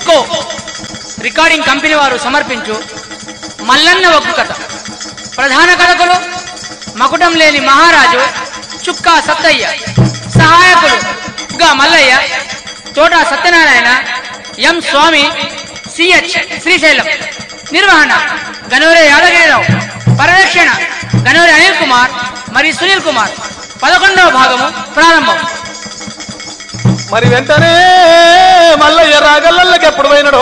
ఎస్కో recording company వారు సమర్పించు మల్లన్న ఒగ్గు కథ. ప్రధాన కథకులు మకుటం లేని మహారాజు చుక్కా సత్తయ్య, సహాయకులు గా మల్లయ్య, తోట సత్యనారాయణ, ఎం స్వామి, సిహెచ్ శ్రీశైలం. నిర్వహణ గనోరే యాదగిరిరావు. పర్యవేక్షణ గనోరే అనిల్ కుమార్ మరియు సునీల్ కుమార్. 11వ భాగము ప్రారంభం. మరి వెంటనే మల్లయ్య రాగల్లకి ఎప్పుడు పోయినాడో,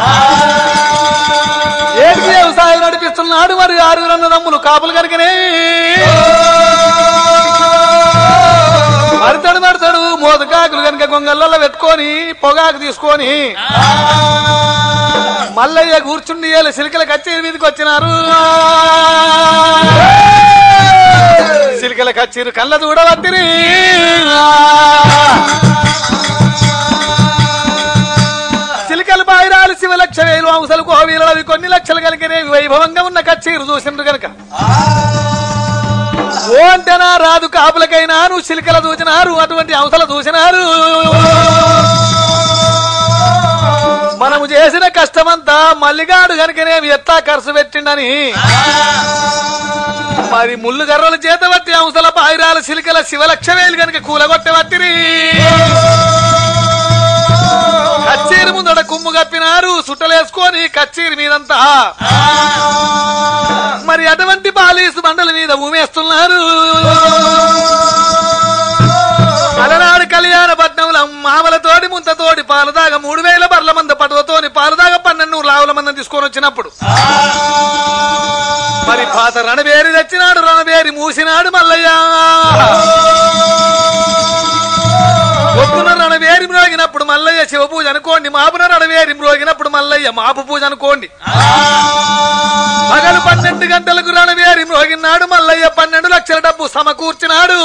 ఏది వ్యవసాయం నడిపిస్తున్నాడు. మరి 6 అన్నదమ్ములు కాపులు కనుకనే మడతాడు మోదకాకులు కనుక గొంగళ్ళలో పెట్టుకొని పొగాకు తీసుకొని మల్లయ్య కూర్చుండి సిలికల కచ్చేరి మీదకి వచ్చినారు. సిలికల కచ్చేరు కళ్ళ చూడవత్తిరి. చిలికలు బాయిరాలు శివలక్ష వేలు అంశాలు కోవీలవి కొన్ని లక్షలు కలిగినే వైభవంగా ఉన్న కచ్చేరు చూసిండ్రు కనుక ఓ అంటేనా రాదు కాపులకైనా నువ్వు చిలికల చూసినారు, అటువంటి అంశాలు చూసినారు. మనము చేసిన కష్టమంతా మల్లిగాడు కనుకనేమి ఎట్లా ఖర్చు పెట్టిండని మరి ముళ్ళు గర్రల చేత బట్టి అంశాల బాయిరాలు చిలికల శివలక్ష వేలు కనుక కూలగొట్టబట్టిరి. కచ్చేరి ముందట కుమ్ము కప్పినారు, సుట్టలేసుకొని కచ్చేరి మీదంతా మరి అటువంటి పాలీసు బండల మీద ఊమేస్తున్నారు. అలనాడు కళ్యాణ పట్నంలో మామలతోటి ముంతతోటి పాలదాగ 3000 బర్ల మంద పటువతోని పాలదాగ 1200 లావుల మందని తీసుకొని వచ్చినప్పుడు మరి పాత రణబేరి తెచ్చినాడు, రణబేరి మూసినాడు మల్లయ్య. పొద్దున రణవేరి మ్రోగినప్పుడు మల్లయ్య శివ పూజ అనుకోండి, మాపున రణవేరి మ్రోగినప్పుడు మల్లయ్య మాపు పూజ అనుకోండి. పగలు 12 గంటలకు రణవేరి మ్రోగినాడు మల్లయ్య. 12 లక్షల డబ్బు సమకూర్చినాడు.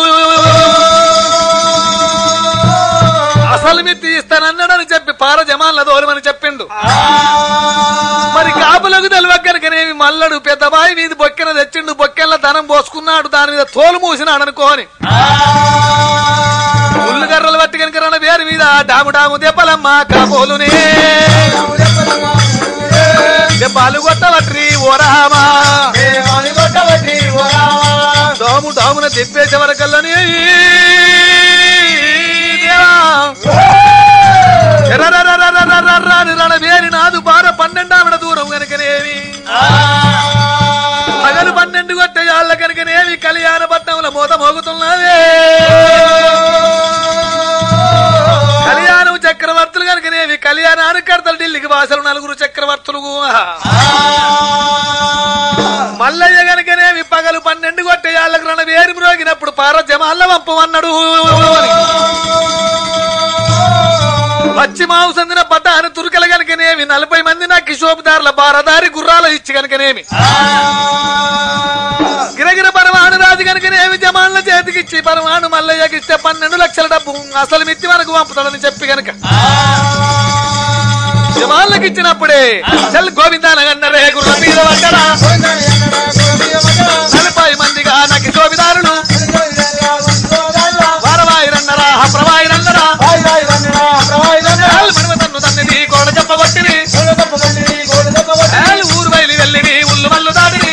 అసలు మిత్తి ఇస్తానన్నాడని చెప్పి పార జమాన్ల దోరమని చెప్పిండు. మరి కాపులకు తెలివక్కరికనేమి మల్లడు పెద్ద బాయి మీద బొక్కెన తెచ్చిండు. బొక్కెన్ల ధనం పోసుకున్నాడు, దాని మీద తోలు మూసినాడు అనుకోని ముళ్ళు గర్రలు బట్టి కనుక రణ వేరు మీద డాము డాము దెబ్బలమ్మ కాపోలునే దెబ్బలు కొట్టవట్రి ఓరామా డాము డామున దెబ్బేసే వరకల్లని రణవేరి నాదు బార 12 ఆవిడ దూరం కనుకనేవి పగలు 12 కొట్టే వాళ్ళ కనుకనేవి కళ్యాణ పట్నంలో మూత మోగుతున్నదే. కళ్యాణం చక్రవర్తులు కనుకనేవి కళ్యాణానికి కడతలు ఢిల్లీకి భాషలు 4 చక్రవర్తులు. మల్లయ్య కనుకనేవి పగలు 12 కొట్టే వాళ్ళకి రణవేరి మ్రోగినప్పుడు పార జమాల్ల వంపమన్నాడు. పచ్చి మాంసం సందిన పట్టాను తురుకల కనుకనేమి 40 మంది నా కిషోపుదారుల బారదారి గుర్రాలు ఇచ్చి కనుకనేమి గిరగిర పరమాణు రాజు కనుకనేమి జమాన్ల చేతికిచ్చి పరమాణు మల్లయ్యకి ఇస్తే 12 లక్షల డబ్బు అసలు మిత్తి వరకు పంపుతాడని చెప్పి కనుక జమాన్లకు ఇచ్చినప్పుడే చల్ గోవిందానగన్నరే గుర్ర మీద పడ్డరా 40 మందిగా నా కిషోపుదారులు వారవాయిరన్నరా ప్రవాయిరన్నరా మనమతన్ను తన్నిది కోడ చెప్పబట్టిని ఊరు బయలు వెళ్ళిని ఉల్లు మల్లు దాటిని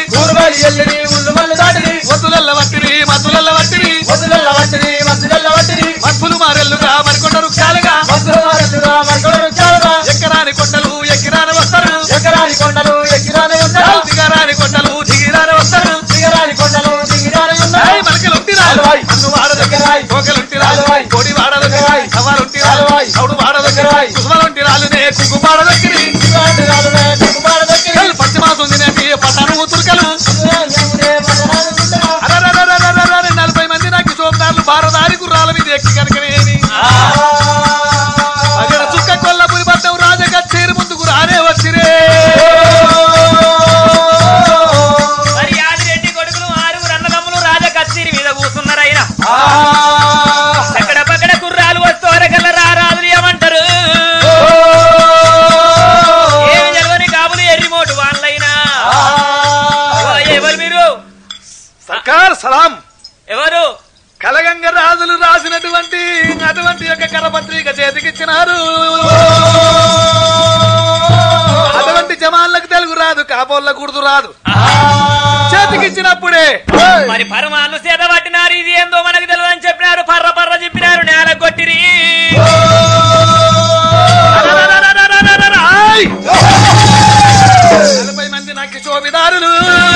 వద్దులల్ల వట్టిని మద్దులల్ల వట్టిని మద్దులు మారెల్లుగా మరికొండ వృక్షాలుగా ఎక్కరాని కొండలు ఎక్కిరాని వస్తారు దిగరాని కొండలు దిగిరాని వస్తారు మలకలుంటిరాలు అన్ను వాడ దగ్గర కోకలుంటిరాలు కోడి వాడ దగ్గర సవాలుంటిరాలు సౌడు వాడ దగ్గర కుసుమలుంటిరాలునే కుగ్గు వాడ దగ్గర పశ్చిమాసం తినేటి పటాను తుర్కలు 40 మంది నాకు సోమదారులు బారదారి గుర్రాల మీద ఎక్కి కనుకనేమి అక్కడ చుక్క కొల్లపురి పట్టం రాజకచ్చేరి ముందుకు రానే వచ్చిరే. మరి యాదిరెడ్డి కొడుకులు 6 అన్నదమ్ములు రాజకచ్చేరి మీద కూర్చున్నారైనా అక్కడ పక్కన గుర్రాలు వస్తోరకల్ల రారాజులు ఏమంటారు? ఏమి జలవని కాబులు ఎర్రిమోటు వాళ్ళైనా ఎవరు మీరు? సర్కార్ సలాం. ఎవరు? కలగంగ రాజులు రాసినటువంటి అటువంటి యొక్క కరపత్రిక చేతికిచ్చినారు. కాపోళ్ళ గుర్తు రాదు చేతికిచ్చినప్పుడే మరి పరమాన్ను చేత పట్టినారు ఇది ఏందో మనకు తెలియదు అని చెప్పినారు పర్ర పర్ర చెప్పినారు నేల కొట్టిరి 40 మంది నాకు శోభిదారులు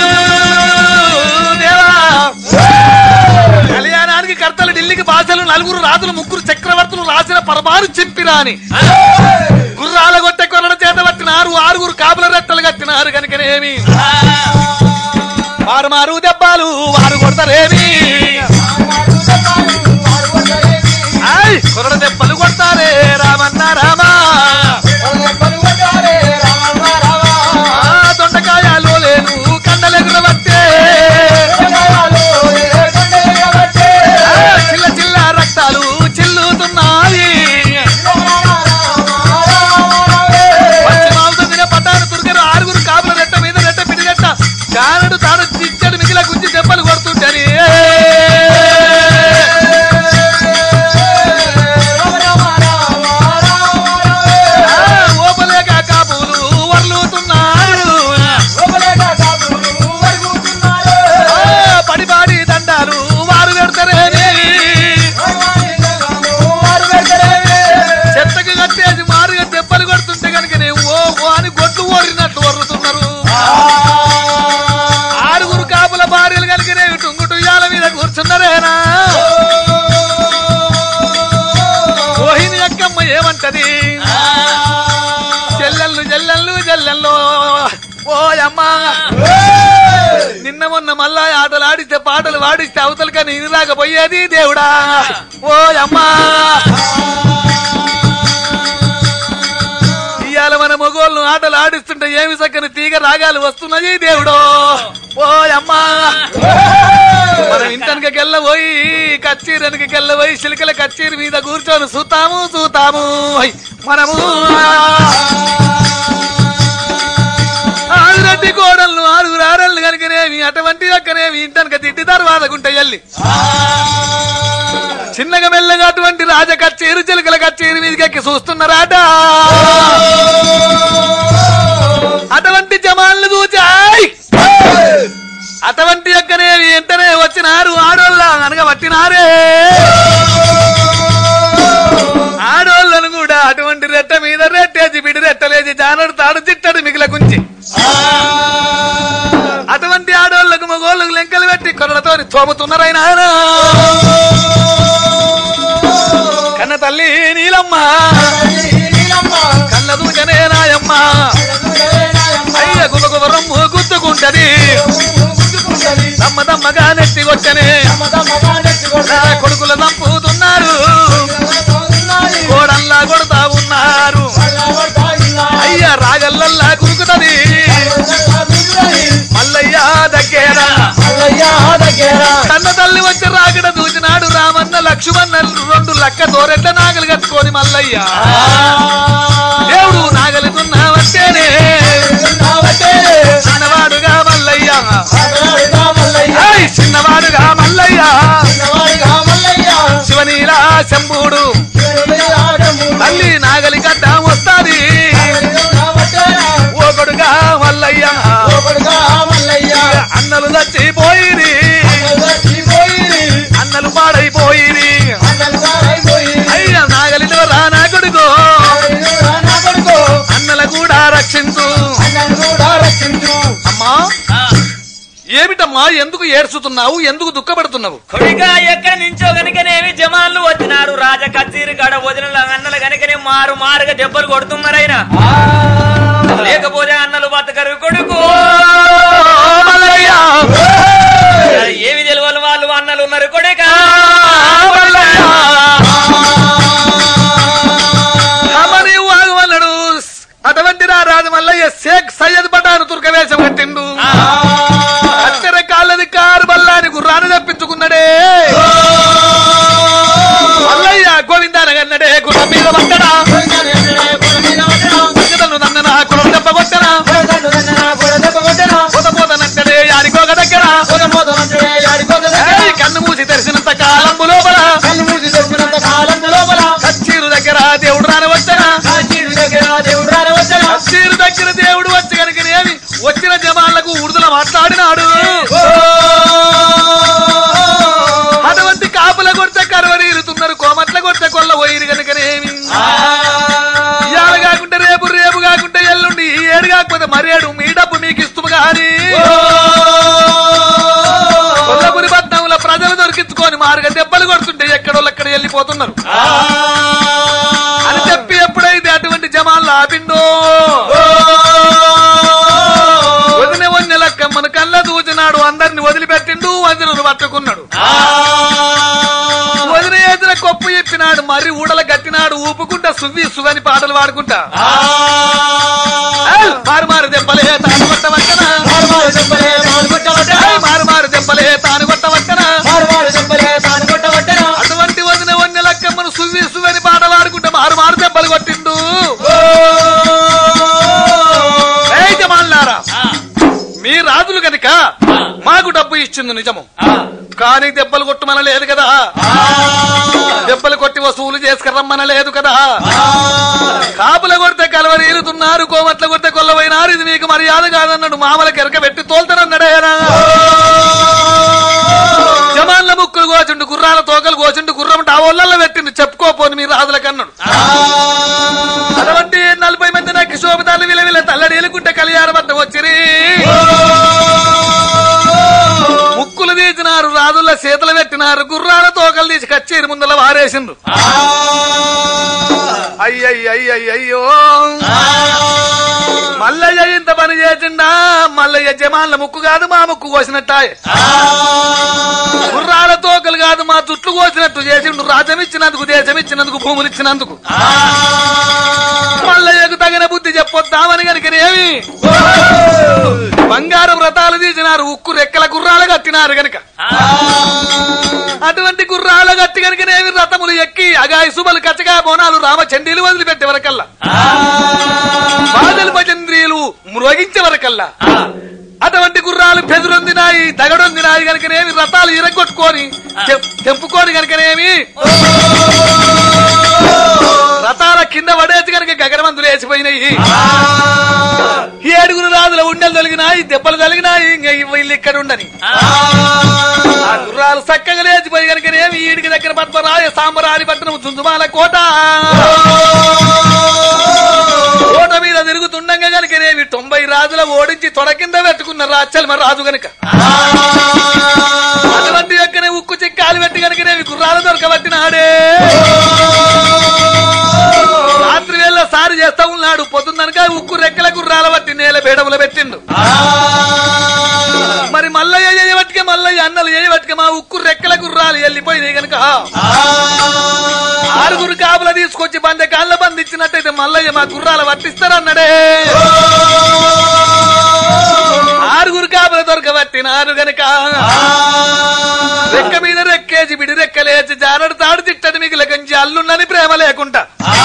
దేవా కళ్యాణానికి కర్తలు ఢిల్లీకి భాషలు 4 రాజులు 3 చక్రవర్తులు రాసిన పరమారు చెప్పిరా అని గుర్రాల గొట్టె కొరడ చేత పట్టినారు 6 కాపుల రెట్టలు కట్టినారు కనుకనేమి వారు మారు దెబ్బలు వారు కొడతారేమి కొరడ దెబ్బలు కొడతారే రామన్న రామా దొండకాయలు లేను కండలెగుర బట్టే చిల్ల చిల్ల రక్తాలు చిల్లుతున్నాయి పట్టాను తుర్గరు 6 కాపుల రెట్ట మీద రెట్ట పిడిగట్ట కానడు తాడు చిచ్చడు మిగిల గుంజి దెబ్బలు కొడుతుంటని ఓపలేక కాపులు వర్లుతున్నారు పడిపాడి దండాలు వారు పెడతారేమి చెత్తకి కట్టేసి మారుగా దెబ్బలు కొడుతుంటే కనుక ఓ అని గొడ్లు ఓరినట్లు వర్రుతున్నారు 6 కాపుల భార్యలు కలిగినే టుంగుటుయ్యాల మీద కూర్చున్నారేనా ఓహిని అక్కమ్మ ఏమంటది చెల్లెళ్ళు చెల్లెళ్ళు చెల్లెళ్ళు ఓ అమ్మా నిన్న మొన్న మళ్ళా ఆటలు ఆడిస్తే పాటలు వాడిస్తే అవతలు కానీ ఇది రాకపోయేది దేవుడా ఓ అమ్మా ఇవాళ మన మొగోళ్ళు ఆటలు ఆడిస్తుంటే ఏమి చక్కని తీగ రాగాలు వస్తున్నాయి దేవుడో ఓ అమ్మా మనం ఇంటనకెళ్ళబోయి కచ్చీరనకెళ్ళబోయి చిలుకల కచ్చీరి మీద కూర్చొని చూతాము మనము ఆదిరెడ్డి కోడళ్ళు 6 ఆరళ్ళు కనుకనేమి అటువంటి యొక్కనేమి ఇంటనక తిట్టి తర్వాతకుంటే ఎల్లి చిన్నగా మెల్లగా అటువంటి రాజ కచ్చేరు చిలుకల కచ్చేరు మీదకి చూస్తున్నారాట అటువంటి జమాన్లు చూచాయి అటువంటి యొక్కనే వెంటనే వచ్చినారు ఆడోళ్ళ అనగా పట్టినారే ఆడోళ్ళను కూడా అటువంటి రెట్ట మీద రెట్టేసి బిడి రెట్టలేసి జానడు తాడు చిట్టడు మిగిల గుంచి అటువంటి ఆడోళ్లకు మగోళ్ళకు లెంకలు పెట్టి కొరలతో తోముతున్నారైనా కన్న తల్లి నీలమ్మ కళ్ళ దూచనే నాయమ్మ అయ్య గుబగుబరమ్ము గుద్దుకుంటది దమ్మగా నెత్తికొచ్చనే కొడుకుల చంపుతున్నారు కోడల్లా కొడతా ఉన్నారు అయ్య రాగల్లల్లా కురుకుతది మల్లయ్య దగ్గర కన్న తల్లి వచ్చి రాగడ దూచినాడు రామన్న లక్ష్మణ 2 లక్క తోరెట్ల నాగలు కట్టుకొని మల్లయ్య దేవుడు నాగలికున్నావట్టేనే చిన్నవాడుగా మల్లయ్య చిన్నవాడుగా మల్లయ్య శివనీలా శంభుడు తల్లి నాగలి కట్ట వస్తాది ఓకొడుగా మల్లయ్య అన్నలు చచ్చిపోయిరి అన్నలు పాడైపోయిరి అయ్య నాగలితో రానా కొడుకో అన్నల కూడా రక్షించు అమ్మా ఏమిటమ్మా ఎందుకు ఏడ్చుతున్నావు ఎందుకు దుఃఖపడుతున్నావు కొడిగా ఎక్కడ నుంచో గనుకనేవి జమాన్లు వచ్చినారు రాజ కచ్చీరి గడ వదిన అన్నలు గనుకనే మారుగా దెబ్బలు కొడుతున్నారైనా లేకపోతే అన్నలు బతకరు కొడుకు ఏమి తెలియని వాళ్ళు అన్నలు ఉన్నారు కొడుక అటువంటి రాజు మల్లయ్య షేక్ సయ్యద్ పఠాను తుర్కవేషం కట్టిండు అక్కర కాళ్ళది కారు బల్లాని గుర్రాన్ని తప్పించుకున్నాడే మల్లయ్య గోవిందానగన్నడే గుర్రం మీద పట్టడా నందన కులం దెబ్బ కొట్టనా పోతపోతనంటడే యాడికోక దగ్గర కన్ను మూసి తెరిసినంత కాలంబు లోపల కచ్చీరు దగ్గర దేవుడు రానవచ్చనా కచ్చీరు దగ్గర దేవుడు వచ్చి కనుకనేమి వచ్చిన జమాన్లకు ఉడుదల మాట్లాడినాడు. అటువంటి కాపుల కొడితే కరవరీరుతున్నారు, కోమట్ల కొడితే కొల్ల పోయిరు కనుకనేమి ఇవాళ కాకుంటే రేపు, రేపు కాకుంటే ఎల్లుండి, ఈ ఏడు కాకపోతే మరేడు మీ డబ్బు మీకు ఇస్తుము కానీ కొల్లపురి పట్నంలో ప్రజలు దొరికించుకొని మారుగా దెబ్బలు కొడుతుంటే ఎక్కడోళ్ళెక్కడ వెళ్ళిపోతున్నారు అని చెప్పి ఎప్పుడైతే అటువంటి జమాన్లు ఆపిండో వదిన వన్నెలక్కమ్మను కళ్ళ దూచినాడు, అందరిని వదిలిపెట్టిండు, వదినను పట్టుకున్నాడు. వదిన ఏదిన కొప్పు చెప్పినాడు, మరి ఊడల గట్టినాడు, ఊపుకుంటా సువ్వి సువని పాటలు పాడుకుంటా మారు మారు దెబ్బలే తాను కొట్టవచ్చనా, మారు మారు దెబ్బలే తాను కొట్టవచ్చనా. అటువంటి వదిన వన్నెలక్కమ్మను సువ్వి సువని పాటలు ఆడుకుంటా మారు మారు దెబ్బలు కొట్టిండు. జమాన్లారా, మీ రాజులు గనుక మాకు డబ్బు ఇచ్చింది నిజము, కానీ దెబ్బలు కొట్టమనలేదు కదా, దెబ్బలు కొట్టి వసూలు చేసుకురమ్మనలేదు కదా. కాపుల కొడితే కలవరీరుతున్నారు, కోమట్ల కొడితే కొల్లవైనారు, ఇది మీకు మర్యాద కాదన్నాడు. మామల కెరక పెట్టి తోల్తానన్నాడేనా. జమాన్ల ముక్కులు కోచుండు, గుర్రాల తోకలు కోచుండు, గుర్రం టావోళ్ళల్లో పెట్టిండు, చెప్పుకోపోని మీ రాజులకన్నాడు. అటువంటి 40 మంది నాకు శోభితాలు విలవిల తల్లడేలుకుంటే కళ్యాణబద్ధం వచ్చిరి. ముక్కులు తీసినారు, రాజుల చేతులు పెట్టినారు, గుర్రాల తోకలు తీసి కచ్చేరి ముందల వారేసిండ్రు. అయ్యయ్యో మల్లయ్య ఇంత పని చేసిండా, మల్లయ్య జమాన్ల ముక్కు కాదు మా ముక్కు కోసినట్టాయే, గుర్రాల తోకలు కాదు మా చుట్లు కోసినట్టు చేసిండు. రాజ్యం ఇచ్చినందుకు, దేశం ఇచ్చినందుకు, భూములు ఇచ్చినందుకు మల్లయ్యకు తగిన బుద్ధి చెప్పొద్దామని కనుకనేమి బంగారు వ్రతాలు తీసినారు, ఉక్కు రెక్కల గుర్రాలు కట్టినారు గనక. అటువంటి గుర్రాలు కట్టి కనుకనేమి రథములు ఎక్కి అగాయి సుబలు కచ్చగా బోనాలు రామచండీలు వదిలిపెట్టే వరకల్లా, బాధలు భజంద్రియులు మ్రోగించే వరకల్లా అటువంటి గుర్రాలు పెదురొందినాయి, దగడొందినాయి కనుకనేమి రథాలు ఇరగొట్టుకొని తెంపుకొని కనుకనేమి రథాల కింద పడేసి కనుక గగనమందులు వేసిపోయినాయి. 7 రాజుల ఉండలు తొలగినాయి, దెబ్బలు తొలగినాయి, వీళ్ళు ఇక్కడ ఉండని ఆ గుర్రాలు చక్కగా లేచిపోయి కనుకనేమి ఈడికి దగ్గర పద్మరాయ సాంబరాని పట్టణం చుంచుమాల కోట మీద తిరుగుతుండగా కనుకనేమి 90 రాజుల ఓడించి తొడ కింద పెట్టుకున్న రాచల్మ రాజు గనుక. అటువంటి యొక్కనే ఉక్కు చిక్కాలు పెట్టి కనుకనేవి గుర్రాలు దొరకబట్టినాడే. రాత్రి వేళ సారి చేస్తా ఉన్నాడు, పొద్దున్ననక ఉక్కు రెక్కల గుర్రాల బట్టి నేల బేడములు పెట్టిండు. మరి మల్లయ్య చేయబట్టుకే మల్లయ్య అన్నలు చేయబట్టుకే మా ఉక్కు రెక్కల గుర్రాలు వెళ్ళిపోయినాయి గనుక 6 కాపుల తీసుకొచ్చి బందెకాళ్ళ బంధించినట్టయితే మల్లయ్య మా గుర్రాలు పట్టిస్తారన్నాడే. 6 కాపుల దొరకబట్టినారు గనక రెక్క మీద రెక్కేసి బిడి రెక్కలేసి జారడు తాడు తిట్టడి మిగిలిన కొంచెం అల్లున్నని ప్రేమ లేకుండా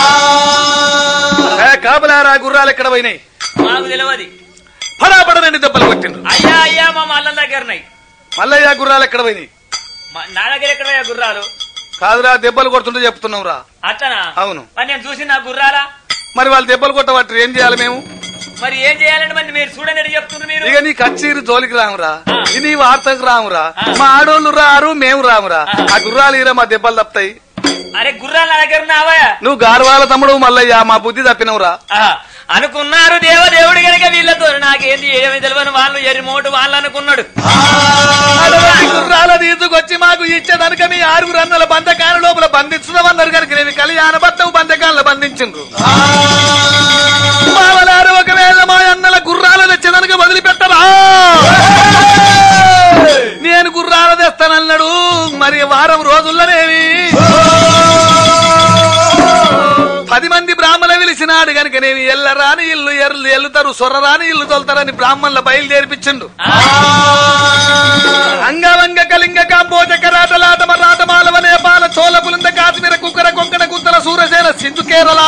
కాపులారా గుర్రాలు ఎక్కడ పోయినాయి మాకు తెలియదు. పడాపడనండి దెబ్బలు కొట్టిండ్రు. అయ్యా అయ్యా మా మల్ల దగ్గరన్నాయి. మల్లయ్య గుర్రాలు ఎక్కడ పోయినాయి? నా దగ్గర ఎక్కడ గుర్రాలు కాదురా, దెబ్బలు కొడుతుంటే చెప్తున్నావు రా. అట్లనా? అవును. మరి నేను చూసి నా గుర్రాలా? మరి వాళ్ళు దెబ్బలు కొట్టబట్టి ఏం చేయాలి మేము? మరి ఏం చేయాలంటే మరి మీరు చూడండి చెప్తున్నారు మీరు. ఇక నీ కచ్చేరి జోలికి రామురా, నీ వార్తకు రామురా, మా ఆడోళ్ళు రారు, మేము రామురా. ఆ గుర్రాలు ఇరా మా దెబ్బలు తప్పుతాయి. అరే గుర్రాలు నా దగ్గర ఉన్నావా? నువ్వు గార్వాల తమ్ముడు మల్లయ్య, మా బుద్ధి తప్పినవురా అనుకున్నారు దేవదేవుడు గనక వీళ్ళతో నాకేంది ఏమి తెలియని వాళ్ళు ఎరిమోటు వాళ్ళు అనుకున్నాడు. గుర్రాల తీసుకొచ్చి మాకు ఇచ్చేదనక మీ 6 అన్నల బంధకాల లోపల బంధించుదామన్నారు కనుక నేను కళ్యాణ భర్తవు బంధకాలను బంధించిండ్రు. మావలారు ఒకవేళ మా అన్నల గుర్రాలు తెచ్చేదనక వదిలిపెట్టరా? నేను గుర్రాలు తెస్తానన్నాడు. మరి వారం రోజుల్లోనేవి 10 మంది బ్రాహ్మణ పిలిచినాడు కనుకనేవి ఎల్లరాని ఇల్లు ఎల్లుతారు, సొర్రరాని ఇల్లు తోలుతారని బ్రాహ్మణుల బయలుదేరిపించిండు. అంగవంగ కలింగ కాంబోజ కరాటలాట మరాటమాలవ నేపాల చోళ పులింద కాశ్మీర కుక్కర కొంకణ గుత్తల సూరసేన సింధు కేరళ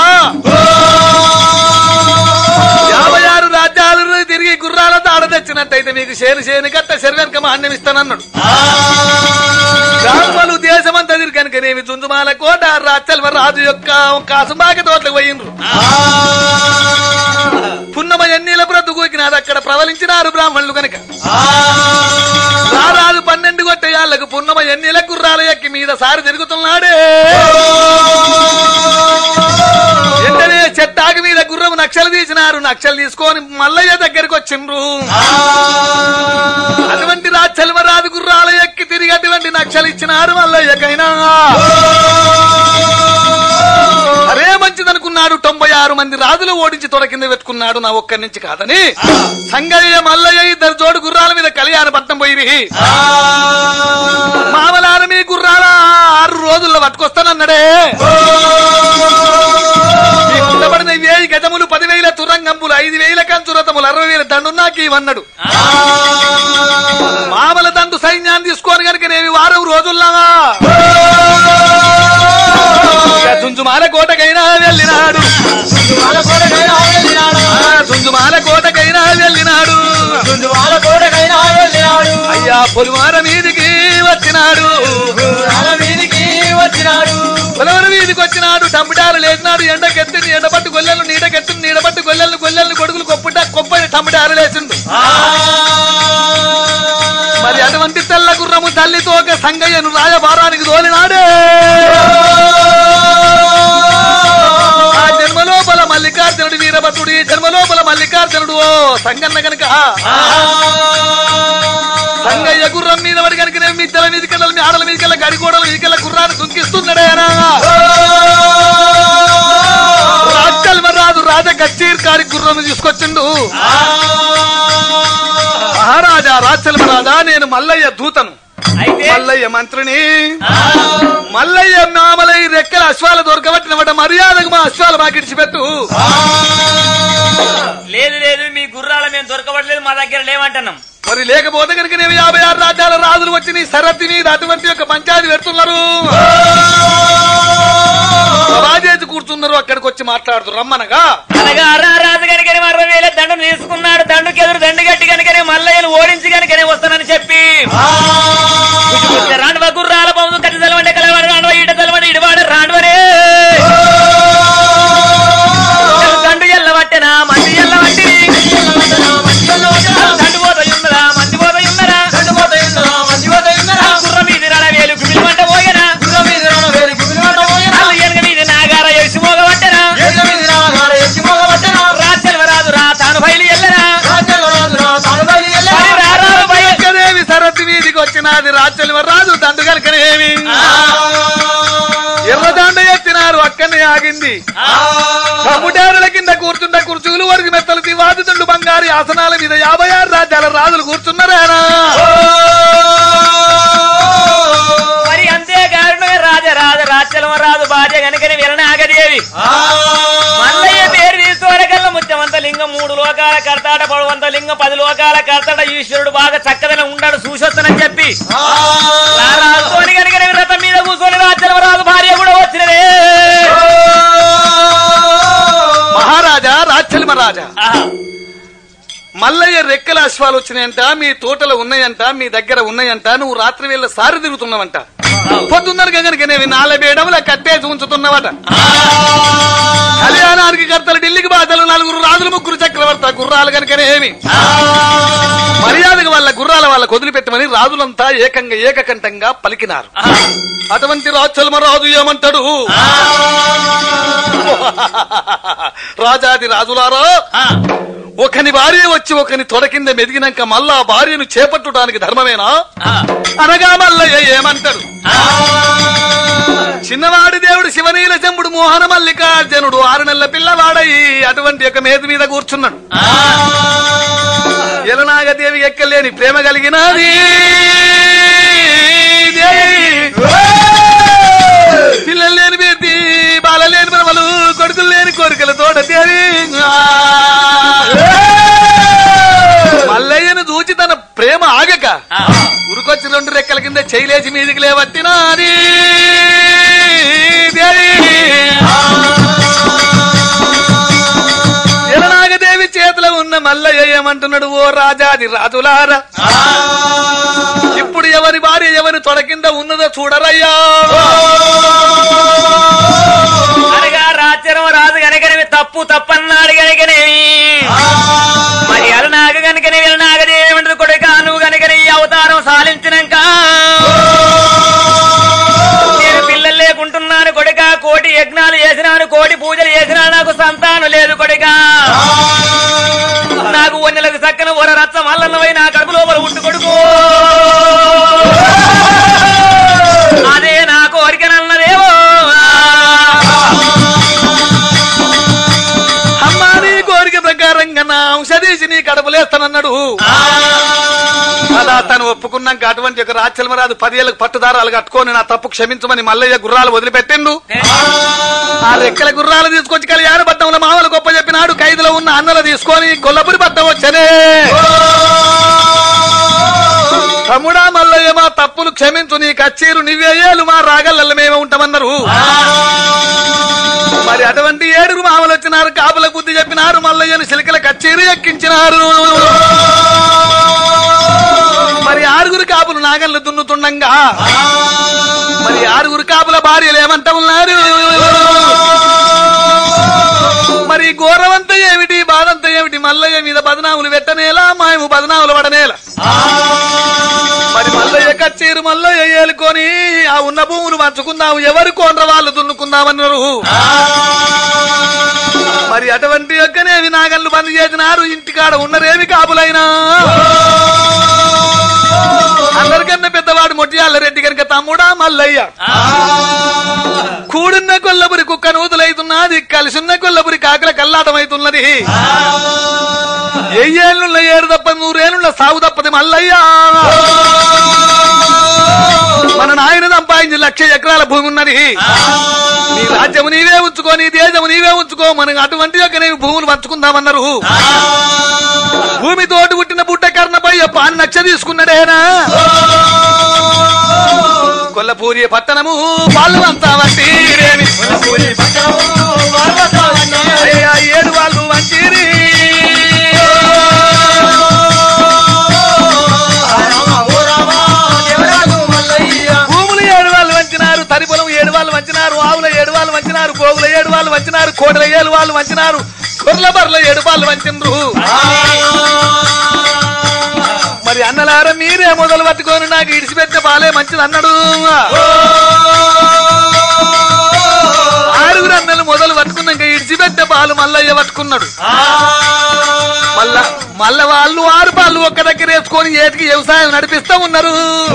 56 రాజ్యాలు తిరిగి గుర్రాల తాడ తెచ్చినట్టయితే మీకు చేను కట్ట శరీరక మాన్యం ఇస్తానన్నాడు. బ్రాహ్మణులు దేశమంతా తిరిగి కనుకనేవి చుంచుమాల కోట రాచల్మ రాజు యొక్క కాసుబాక తోటలకు పోయిండ్రు. పున్నమ ఎన్నీల బ్రతుకు పలికినారు. అక్కడ ప్రవలించినారు బ్రాహ్మణులు కనుక రారాదు 12 గొట్టయాళ్లకు పున్నమ ఎన్నిల గుర్రాల ఎక్కి మీద సారి తిరుగుతున్నాడే. వెంటనే చెట్టాకు మీద గుర్రం నక్షలు తీసినారు. నక్షలు తీసుకొని మల్లయ్య దగ్గరికి వచ్చిండ్రు. అటువంటి రాచల్మరాజు గుర్రాల ఎక్కి తిరిగి అటువంటి నక్షలు ఇచ్చినారు మల్లయ్యకైనా. అరే మంచిదనుకున్నాడు. 96 మంది రాజులు ఓడించి తొడ కింద పెట్టుకున్నాడు. నా ఒక్కరి నుంచి కాదని సంగయ్య మల్లయ్య ఇద్దరు జోడు గుర్రాల మీద కళ్యాణ పట్నం పోయి మామలార మీ గుర్రాల 6 రోజుల్లో పట్టుకొస్తానన్నాడే. ఉండబడిన 1000 గజములు 10,000 తురంగంబులు 5,000 కంచురతములు 60,000 దండు నాకు ఇవన్నాడు. మామల దండు సైన్యాన్ని తీసుకొని కనుకనేవి 4 రోజుల్లాగా దుంజుమాల కోటకైనా వెళ్ళినాడు. దుంజుమాల కోటకైనా వెళ్ళినాడు. అయ్యా పొలిమార మీదికి వచ్చినాడు. పొలవర వీధికి వచ్చినాడు. టంబిటాలు లేచినాడు. ఎండకెత్తిని ఎండపట్టు గొల్లెలు నీడకెత్తిని నీడపట్టు గొల్లెలు గొల్లెలను కొడుకులు కొప్పని టంబిటాలు లేచిండు. మరి అటువంటి తెల్ల గుర్రము తల్లితో ఒక సంగయ్యను రాజభారానికి తోలినాడే. ఆ జన్మలోపల మల్లికార్జునుడు వీరభద్రుడు. ఈ జన్మలోపల మల్లికార్జునుడు ఓ సంగన్న గనక సంగయ్య గుర్రం మీద పడి కనుక మిద్దల మీదికెళ్ళ మీ ఆడల మీదికెళ్ళ గడిగోడల మీదికెళ్ళ గుర్రాన్ని దుంకిస్తున్నాడే. రాజు రాజ గచ్చీర్ కాడి గుర్రం తీసుకొచ్చిండు. మహారాజా రాజా నేను మల్లయ్య దూతను, మల్లయ్య మంత్రిని. మల్లయ్య మామలై రెక్కల అశ్వాల దొరకబట్టినమాట. మర్యాదకు మా అశ్వాల మాకిడిచిపెట్టు. లేదు లేదు మీ గుర్రాల మేము దొరకబడలేదు, మా దగ్గర లేవంటున్నాం. మరి లేకపోతే కనుక నేను 56 రాజ్యాల రాజులు వచ్చి నీ సరత్తి మీద అటువంటి యొక్క పంచాయతీ పెడుతున్నారు. రాజేసి కూర్చున్నారు. అక్కడికి వచ్చి మాట్లాడుతూ రమ్మనగా అనగా రాజు కనుకనే 60,000 దండను తీసుకున్నాడు. దండుకి ఎదురు దండు గట్టి కనుకనే మల్లయ్యను ఓడించి కనుకనే వస్తానని చెప్పి రాండవ గుర్రాల బాబు కట్టి తలవండి కలవాడు రాండవ ఈట తలవండి ఇడివాడు రాండవరే దండు ఎల్లబట్టెనా మంది ఎల్లబట్టి దండు పోతాయి ఉన్నదా మంది పోతాయి ఉన్నరా గుర్రం మీద వేలు గుబిలి వంట పోయినా ఎనక మీద నాగార ఎసి మోగబట్టెనా రాజు రా తాను బయలు ఎల్లరా సరత్తి మీదికి వచ్చినది. రాజు దండు కనుకనేమి ఎర్రదండ ఎత్తినారు. అక్కడనే ఆగింది. సముదారుల కింద కూర్చుంట కుర్చీలు వరకు మెత్తలు దివాదుతుండు బంగారు ఆసనాల మీద 56 రాజ్యాల రాజులు కూర్చున్నారా. మరి అంతేకారణంగా రాజు భార్య కనుకనే విరణాగదేవి మల్లయ్య పేరు తీసుకోరకల్లా ముత్యమంత లింగం 3 లోకాల కర్తాట పొడవంత లింగం 10 లోకాల కర్తాట ఈశ్వరుడు బాగా చక్కదనం ఉండాడు చూసొస్తానని చెప్పి రాజుతోని కనుకనే రథం మీద కూర్చొని రాజు భార్య కూడా వచ్చినదే. మహారాజా రాజా మల్లయ్య రెక్కల అశ్వాలు వచ్చినాయంట. మీ తోటలో ఉన్నాయంట, మీ దగ్గర ఉన్నాయంట. నువ్వు రాత్రి వేళ సారి తిరుగుతున్నావంట. పొద్దున్నర గనుకనేవి 4 బేడముల కట్టేసి ఉంచుతున్నావట. కళ్యాణానికి కర్తలు ఢిల్లీకి బాధలు 4 రాజులు 3 చక్రవర్త గుర్రాలు కనుకనేమి మర్యాదగా వాళ్ళ గుర్రాల వాళ్ళకు వదిలిపెట్టమని రాజులంతా ఏకకంఠంగా పలికినారు. అటువంటి రాజు ఏమంటాడు? రాజాది రాజులారా, ఒకని భార్య వచ్చి ఒకని తొడ కింద మెదిగినాక మళ్ళా భార్యను చేపట్టడానికి ధర్మమేనా అనగా మల్లయ్య ఏమంటాడు? చిన్నవాడి దేవుడు శివనీల చెంబుడు మోహన మల్లికార్జునుడు 6 నెలల పిల్లవాడయి అటువంటి యొక్క మేద మీద కూర్చున్నాడు. ఎలనాగదేవి ఎక్కలేని ప్రేమ కలిగినది. పిల్లలు లేని బేటి బాల లేని బ్రమలు కొడుకులు లేని కోరికల తోట దేవి మల్లయ్యను చూచి తన ప్రేమ ఆగక ఉరికొచ్చి 2 రెక్కల కింద చేయలేసి మీదికి లేవట్టినాది. ఎలనాగదేవి చేతిలో ఉన్న మల్లయ్య ఏమంటున్నాడు? ఓ రాజాది రాజులారా, ఇప్పుడు ఎవరి భార్య ఎవరి తొడ కింద ఉన్నదో చూడరయ్యా. అనగా రాజ్యం రాజు కనుకనే తప్పన్నాడు కనుకనే మరి యజ్ఞాలు చేసినాను, కోటి పూజలు చేసినా నాకు సంతానం లేదు కొడుకా. నాకు వన్నెలకు చక్కన ఓర రచ్చ మల్లన్నవై నా కడుపు లోపల ఉట్టు కొడుకు. అదే నా కోరికనన్నదేవో. అమ్మా నీ కోరిక ప్రకారంగా నా అంశదీసి నీ కడుపులేస్తానన్నాడు. అలా తను ఒప్పుకున్నాక అటువంటి ఒక రాజ్యమరాజు 10 ఏళ్ళకు పట్టుదారాలు కట్టుకొని నా తప్పు క్షమించమని మల్లయ్య గుర్రాలు వదిలిపెట్టిండు. ఆ రెక్కల గుర్రాలు తీసుకొచ్చి కళ్యాణ పట్నంలో మామూలు గొప్ప చెప్పినాడు. ఖైదులో ఉన్న అన్నలు తీసుకొని కొల్లపురి పట్నం వచ్చనే. తమ్ముడా మల్లయ్య మా తప్పులు క్షమించు, నీ కచ్చీరు నివ్వేయాలు, మా రాగల్ల మేమే ఉంటామన్నారు. మరి అటువంటి 7 మామలు వచ్చినారు. కాపుల బుద్ధి చెప్పినారు. మల్లయ్యను సిలికల కచ్చేరి ఎక్కించినారు. మరి 6 కాపులు నాగళ్ళు దున్నుతుండగా మరి 6 కాపుల భార్యలు ఏమంటా ఉన్నారు. మరి ఘోరవంత ఏమిటి, బాధంతా ఏమిటి, మల్లయ్య మీద బదనాములు పెట్టనేలా, మాయము బదనాములు పడనేలా. మరి మల్లయ్య కచ్చేరు మల్లయ్య ఏలుకొని ఆ ఉన్న భూములు పంచుకుందాము, ఎవరు కోండ్ర వాళ్ళు దున్నుకుందామన్నారు. మరి అటువంటి యొక్కనేవి నాగళ్ళు బంద్ చేసినారు. ఇంటికాడ ఉన్నరేవి కాపులైనా అందరికన్నా పెద్దవాడు మొట్టియాల రెడ్డి కనుక తమ్ముడా మల్లయ్య కూడున్న కొల్లపురి కుక్క నూతులైతున్నది, కలిసిన్న కొల్లపురి కాకల కల్లాటమైతున్నది. 1000 ఏళ్ళున్న 7 తప్ప 100 ఏళ్ళున్న సాగు తప్పది మల్లయ్య. మన నాయన సంపాదించి 1,00,000 ఎకరాల భూమి ఉన్నది. నీ రాజ్యము నీవే ఉంచుకో, నీ దేశము నీవే ఉంచుకో, మనకు అటువంటి యొక్క నీవు భూములు పంచుకుందామన్నారు. భూమి తోటి పుట్టిన బుట్ట కర్ణపై 5 లక్షలు తీసుకున్నాడేనా. కొల్లపూరి పట్టణము వాళ్ళు అంతా వంటి 7 వాళ్ళు వంటిరి. భూములు 7 వాళ్ళు వంచినారు, తరిపొలం 7 వాళ్ళు వంచినారు, ఆవుల 7 వాళ్ళు వంచినారు, గోగుల 7 వాళ్ళు వంచినారు, కోటల 7 వాళ్ళు వంచినారు, గొర్రెల బర్ల 7 వాళ్ళు వంచిండ్రు. మరి అన్నలారా మీరే మొదలు పట్టుకొని నాకు ఇడిచిపెట్టే బాలే మంచిది అన్నాడు. 6 అన్నలు మొదలు పట్టుకున్నాక ఇడిచిపెట్టే పాలు మల్లయ్య పట్టుకున్నాడు. మళ్ళా వాళ్ళు 6 పాలు ఒక్క దగ్గర వేసుకొని ఏటికి వ్యవసాయం నడిపిస్తా ఉన్నారు.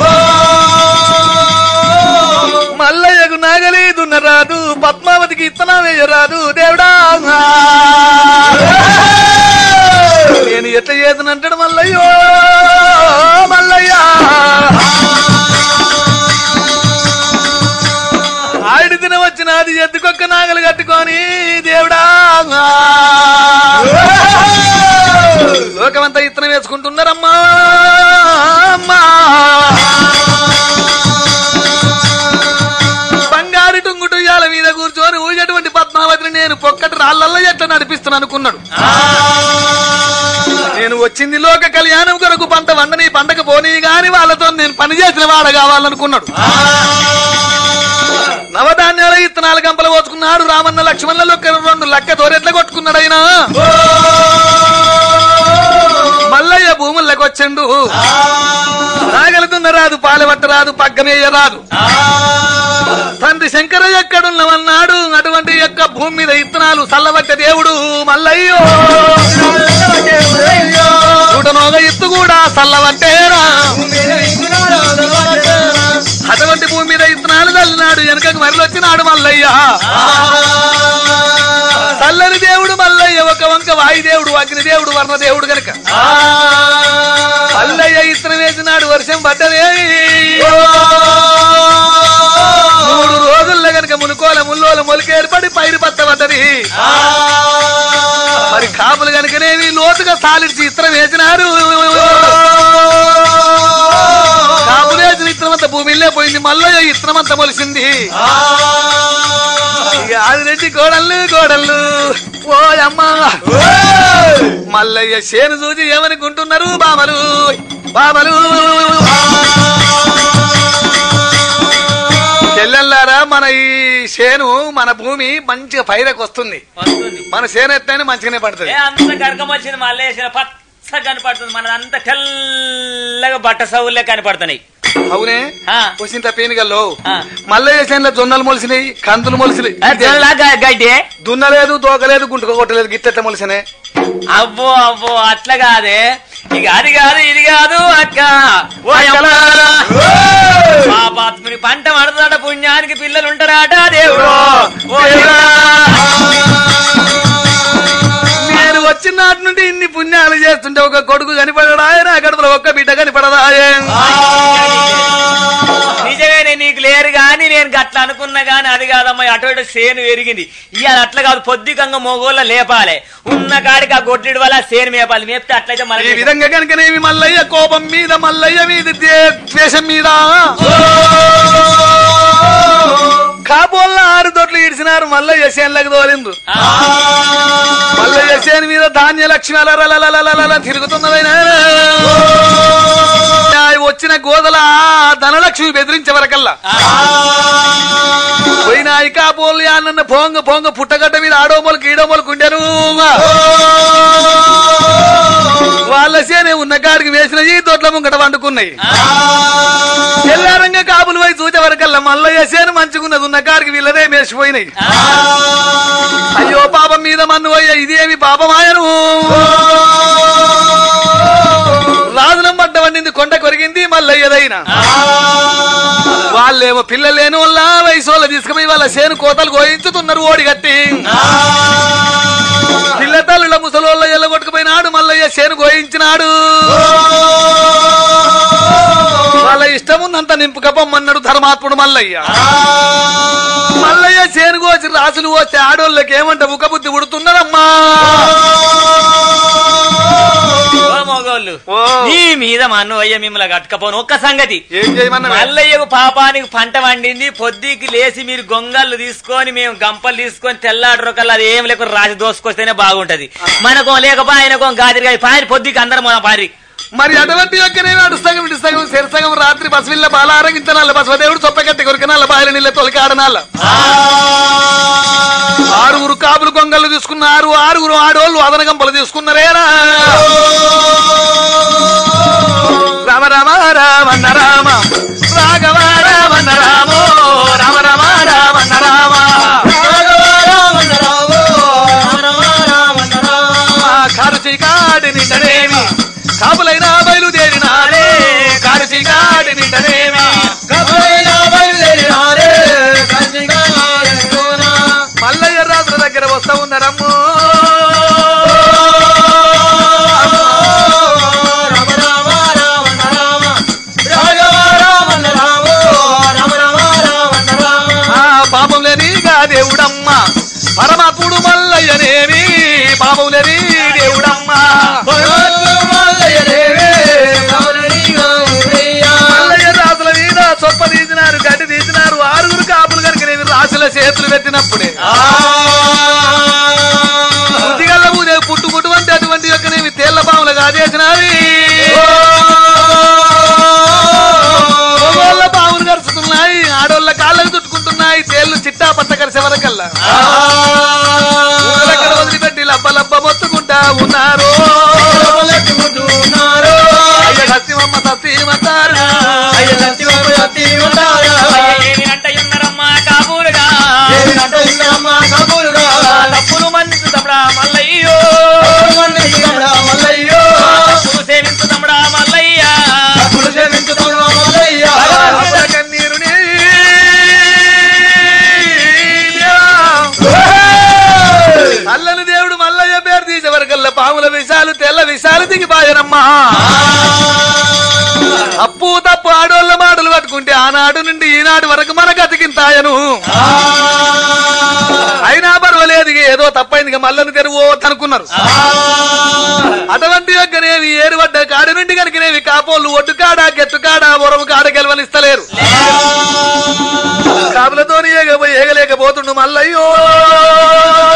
మల్లయ్యకు నాగలి దున్నరాదు, పద్మావతికి ఇత్తనం వేయరాదు. దేవుడా నేను ఎట్లా చేతనంటాడు మల్లయ్యో. మల్లయ్య ఆడి దిన వచ్చినది ఎద్దుకొక్క నాగలు కట్టుకొని. దేవుడా లోకమంతా ఇత్తనం వేసుకుంటున్నారమ్మా. బంగారు టుంగుటు ఇయాల మీద కూర్చొని ఊగేటువంటి పద్మావతిని నేను పొక్కటి రాళ్ళల్లో ఎట్లా నడిపిస్తున్నాను అనుకున్నాడు. నేను వచ్చింది లోక కళ్యాణం కొరకు పంట వండని పండగ పోనీ గాని వాళ్ళతో నేను పని చేసిన వాడ కావాలనుకున్నాడు. నవధాన్యాల ఇత్తనాలు గంపలు పోసుకున్నాడు. రామన్న లక్ష్మణులలో 2 లక్క తోరెట్ల కొట్టుకున్నాడైనా. మల్లయ్య భూముల్లోకి వచ్చిండు. నాగలుతున్న రాదు, పాలవట్ట రాదు, పగ్గమేయ రాదు. తండ్రి శంకర ఎక్కడున్నవన్నాడు. అటువంటి యొక్క భూమి మీద ఇత్తనాలు చల్లబట్టే దేవుడు మల్లయ్యో. చూడనోగ ఇత్తు కూడా చల్లబట్టేరా. అటువంటి భూమి మీద ఇత్తనాలు చల్లినాడు. వెనకకు మరలొచ్చినాడు మల్లయ్య. చల్లని దేవుడు మల్లయ్య. ఒక వంక వాయుదేవుడు, అగ్నిదేవుడు, వర్ణదేవుడు గనక మల్లయ్య ఇత్తనం వేసినాడు. వర్షం పడ్డదే. 3 రోజుల్లో గనక మునుకోల ముల్లోల మొలికి ఏర్పడి పైరు పత్త పడ్డది. మరి కాపులు గనకనేవి లోతుగా సాలిడిచి ఇత్తనం వేసినారు. కాపులు వేసిన ఇత్తనమంతా భూమిలో పోయింది. మల్లయ్య ఇత్తనమంతా మొలిసింది. ఇక ఆదిరెడ్డి కోడళ్ళు ఓ అమ్మా. మల్లయ్య చేను చూసి ఏమనుకుంటున్నారు బామలు. చెల్లెల్లారా మన ఈ చేను మన భూమి మంచిగా పైరకు వస్తుంది. మన చేను ఎత్తైనా మంచిగానే పడుతుంది. అంత కరకం వచ్చింది మల్లయ్య పచ్చ కనపడుతుంది. మన అంత తెల్లగా బట్ట సౌలే కనపడుతున్నాయి. అవునే ఆ. వచ్చింత పేనుగల్లో ఆ. మల్లయ్య చేనులో జొన్నలు మొలిసినాయి, కందులు మొలిసినాయి. గడ్డి దున్నలేదు, దోకలేదు, గుంటుక కొట్టలేదు, గిట్ల మొలిసినాయి. అబ్బో అబ్బో అట్లా కాదే, ఇక అది కాదు ఇది కాదు అక్క. ఓ అమ్మ. పాపాత్ముని పంట పడుతుందట, పుణ్యానికి పిల్లలు ఉంటారట దేవుడు. ఓ దేవుడా. నేను వచ్చిన నాటి నుండి ఇన్ని పుణ్యాలు చేస్తుంటే ఒక కొడుకు కనిపడడాయే, నా గడపలో ఒక్క బిడ్డ కనిపడదాయే. నిజమేనే, నీకు లేరు గాని నేను గట్ల అనుకున్నా గాని అది కాదమ్మా, అటు ఇటు సేను ఎరిగింది. ఇవాళ అట్లా కాదు, పొద్దుకంగా మోగోళ్ళ లేపాలి, ఉన్న కాడికి ఆ గొడ్లిడి వల్ల సేను మేపాలి. మేపితే అట్లయితే ఈ మనకి విధంగా కనుకనేమి మల్లయ్య కోపం మీద, మల్లయ్య మీద ద్వేషం మీద కాబోళ్ళ 6 దొడ్లు ఇడిచినారు, మల్లయ్య చేనులకు తోలిండ్రు. మల్లయ్య చేను మీద ధాన్య లక్ష్మి అలరలలలలల తిరుగుతున్నదైనా వచ్చిన గోదల ధనలక్ష్మి బెదిరించే వరకల్లా పోయినాయి. కాబోళ్ళు అన్న పొంగ పొంగ పుట్టగడ్డ మీద ఆడోమోలకు ఈడోమోలకు ఉండేను. వాళ్ళ సేనే ఉన్న కాడికి వేసిన ఈ దొడ్ల ముంగట వండుకున్నాయి. ఎల్లారంగా కాపులు పోయి చూసే వరకల్లా మల్లయ్య సేను మంచుకున్నది, ఉన్న కాడికి వీళ్ళదే మేసిపోయినాయి. అయ్యో పాపం మీద మన్ను పోయ్యా, ఇదేమి పాపమాయను. రాజులం పడ్డ వండింది, కొండ కొరిగింది మల్లయ్యదైనా. వాళ్ళేమో పిల్లలు లేని వల్ల వయసు వాళ్ళ తీసుకుపోయి వాళ్ళ సేను కోతలు కోయించుతున్నారు ఓడిగట్టి. పిల్ల తల్లుల ముసలోళ్ళ ఎల్లగొట్టుకుపోయినాడు, మల్లయ్య సేను కోయించినాడు. వాళ్ళ ఇష్టమున్నంత నింపుక పొమ్మన్నాడు ధర్మాత్ముడు మల్లయ్య. మల్లయ్య సేను కోసి రాసులు వస్తే ఆడోళ్ళకి ఏమంట ముఖబుద్ధి ఉడుతున్నదమ్మా. మోగోళ్ళు నీ మీద మా అన్నయ్య మిమ్మల్ని కట్టుకపోను. ఒక్క సంగతి, ఏం చేయమన్నా మల్లయ్యకు పాపానికి పంట వండింది, పొద్దుకి లేచి మీరు గొంగళ్ళు తీసుకొని మేము గంపలు తీసుకొని తెల్లాడరొకల్లా అది ఏం లేకుండా రాసి దోసుకొస్తేనే బాగుంటది. మనకో లేకపోయి ఆయనకో గాదిరిగా పారి పొద్దుకి అందరం మన పారి. మరి అటువంటి యొక్కనే అడుస్తగం ఇటుస్తగం శరసగం రాత్రి బసవిల్ల బాల ఆరగించనాల బసవదేవుడు చొప్పగట్టి కొరికనాల బాయిల నీళ్ళ తొలికి ఆడనాల. 6 కాపులు గొంగళ్ళు తీసుకున్నారు, 6 ఆడోళ్ళు అదన గంపలు తీసుకున్నారేనా. రామ రామ రామన్న రామ రాఘవ రామన్న రామో రామ రామ రామన్న రామ కారుచి కాడి నిండనేమి కాపులైనా బయలుదేరినారే, కారుచి కాడి నిండనేమి మల్లయ్య రాత్రి దగ్గర వస్తా ఉన్నారమ్మో. పాపం లేనిగా దేవుడమ్మ పరమాత్ముడు మల్లయ్యనేమి, పాపం లేని దేవుడమ్మ మల్లయ్య రాసుల మీద చొప్ప తీసినారు, గడ్డి తీసినారు. 6 కాపులు కనుక నేను రాసుల చేతులు పెట్టినప్పుడే బుద్ధిగల్ల పూజ పుట్టుకుంటు అటువంటి యొక్క నేను తేళ్ల పాములు కాజేసినవి. మగోళ్ళ పాములు కరుచుతున్నాయి, ఆడోళ్ళ కాళ్ళకు చుట్టుకుంటున్నాయి. తేళ్లు చిట్టా పట్ట కరిసే వరకల్లా వదిలిపెట్టి లబ్బ లబ్బ మొత్తుకుంటా ఉన్నారు. అయ్య సత్యమమ్మ సత్యమంటారు, ఏమినంటయున్నారమ్మా కాబూలుగా తప్పులు మన్నించు తమ్ముడా మల్లయ్యో, తప్పులు సేవించు తమ్ముడా మల్లయ్య. కన్నీరుని అల్లని దేవుడు మల్లయ్య పేరు తీసే వరకల్లా పాముల విషాలు తెల్ల విషాలు దిగిపాయనమ్మా. అప్పు తప్పు ఆడోళ్ళ మాటలు పట్టుకుంటే ఆనాడు నుండి ఈనాడు వరకు మనకు అతికింతాయను. అయినా పర్వాలేదు, ఏదో తప్పైంది మల్లని తెరువు అనుకున్నారు. అటువంటి యొక్కనేవి ఏరుపడ్డ కాడి నుండి కనుకనేవి కాపోళ్ళు ఒడ్డు కాడ గెట్టు కాడ ఒరవు కాడ గెలవనిస్తలేరు. కాపులతోని ఏగలేకపోతుండు మల్లయ్యో.